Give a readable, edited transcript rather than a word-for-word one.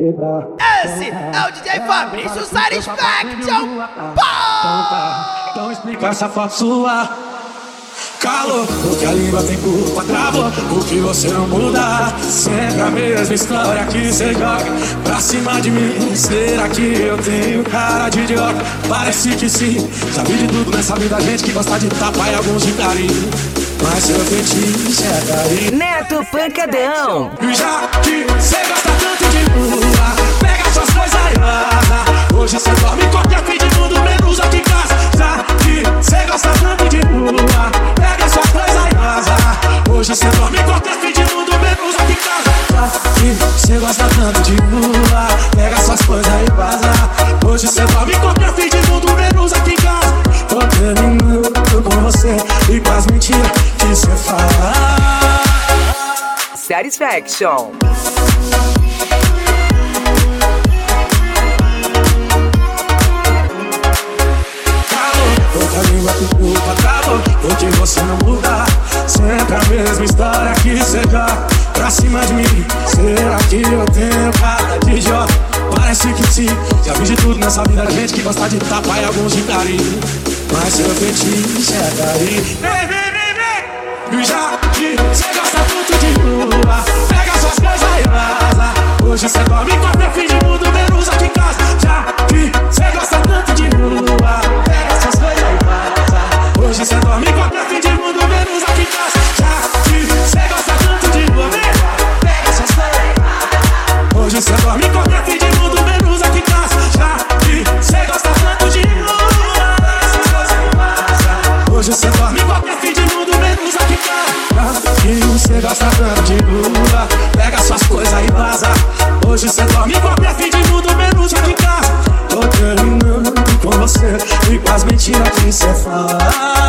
Esse é o DJ Fabrício Satisfaction. Então explica essa foto sua. Calor, porque a língua tem culpa, travou, porque você não muda. Sempre a mesma história que você joga pra cima de mim. Será que eu tenho cara de idiota? Parece que sim. Já vi de tudo nessa vida, gente que gosta de tapar e alguns de carinho. Mas seu fetiche é daí Neto Pancadão. E já que você gosta tanto de rua, pega suas coisas e vaza. Hoje você dorme em qualquer fim de mundo, menos aqui em casa. Já que você gosta tanto de rua, pega suas coisas e vaza. Hoje você dorme em qualquer fim de mundo, menos aqui em casa. Já que você gosta tanto de rua, pega suas coisas e vaza. Hoje você dorme em qualquer fim de mundo, menos aqui em casa. Tô terminando com você e com as mentiras que você fala. Satisfaction. A língua tem culpa, travou, porque você não muda. Sempre a mesma história que você joga pra cima de mim. Será que eu tenho cara de idiota? Parece que sim. Já vi de tudo nessa vida, gente que gosta de tapar e alguns de carinho. Mas seu fetiche é daí. Vem, vem, vem, vem. E já que você gosta tanto de rua, pega suas coisas e vaza. Hoje você dorme em qualquer fim de mundo, menos aqui em casa. Já que você gosta tanto de rua, pega suas coisas e vaza. Hoje você dorme em qualquer fim de mundo, menos aqui em casa. Já que você gosta tanto de rua, pega suas coisas e vaza. Hoje você dorme em qualquer fim de mundo, menos aqui em casa. Já que você gosta tanto de rua, pega suas coisas e vaza. Hoje você dorme em qualquer fim de mundo, menos aqui em casa. Já que você gosta tanto de rua, pega suas coisas e vaza. Hoje você dorme em qualquer fim de mundo, menos aqui em casa. Tô terminando com você e com as mentiras que você fala.